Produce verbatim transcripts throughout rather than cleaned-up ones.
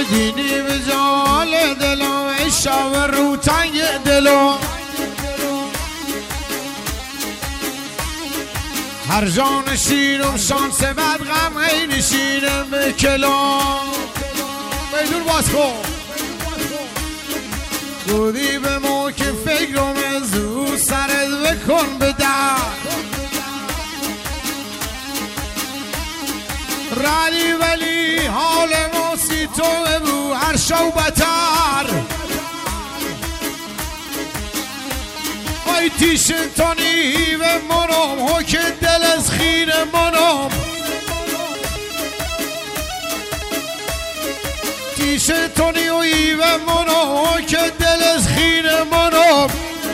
دینی به جال دلم ای شب رو تنگ دلم هر جا نشینم شانس بد غم ای نشینم به کلام بیدون باز کن گودی به ما که فکرم از او سرت بکن به در ردی ولی حال ما سی تو ببو هر شو بتر ای تیشتانی به منم ها که دل از خیر منم تیشتانی و ای به منم ها که دل از خیر منم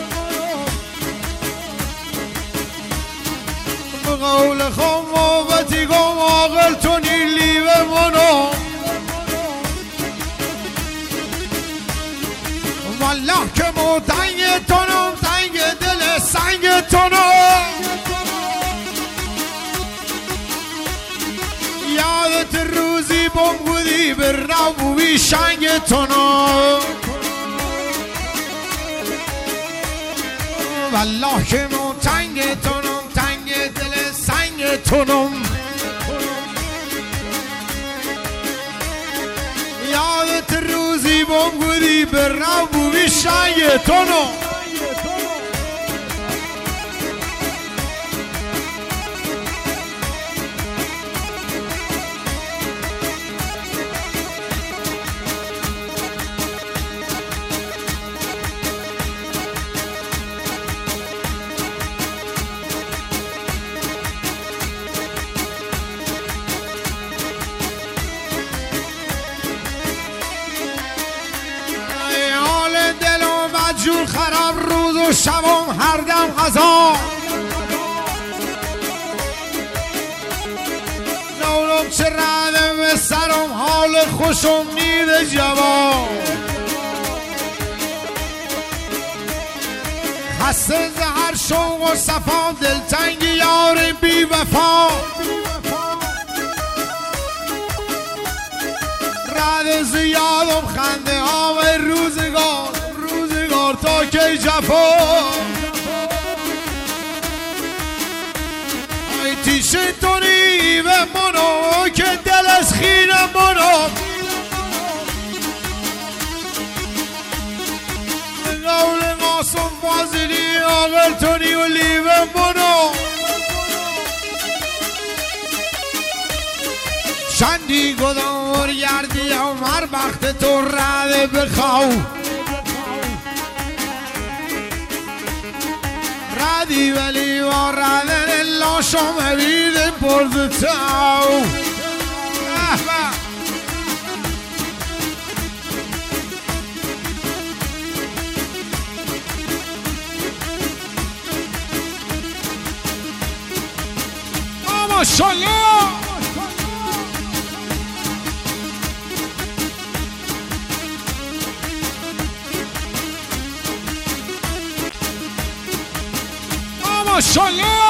به قول خام محبتی گم آقل تونی لی به منم والله که مو تنگ تونم تنگ دل سنگ تونم یادت روزی بم بودی بر نبوی شنگ تونم والله که مو تنگ تونم تنگ دل سنگ تونم یادت روزی بم بودی بر نبوی شنگ تونم جور خراب روز و شبم هر دم غذا نورم چه رده به سرم حال خوشم نید جواب خسته زهر شوق و صفا دلتنگ یار بی وفا رده زیادم خنده ها و روزگار تا که جفا ای تیشتونی به منو که دل از خیر منو به قول قاسم فاضلی آقل تونی و لی به منو شندی گدار گردی و هر وقت تو رده بخواو ردی ولی و ردن لاشم بید برد تاو ماشاءالله ماشاءالله